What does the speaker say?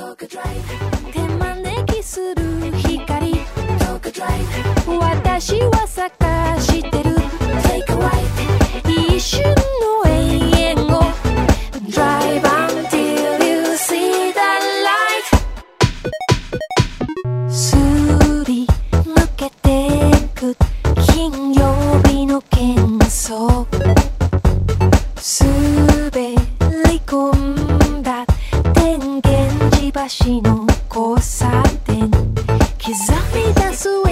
手招きする光私は探してる一瞬の永遠を Drive until you see the light すり抜けてく金曜日の喧騒滑り込んだ天元寺橋の交差点刻み出す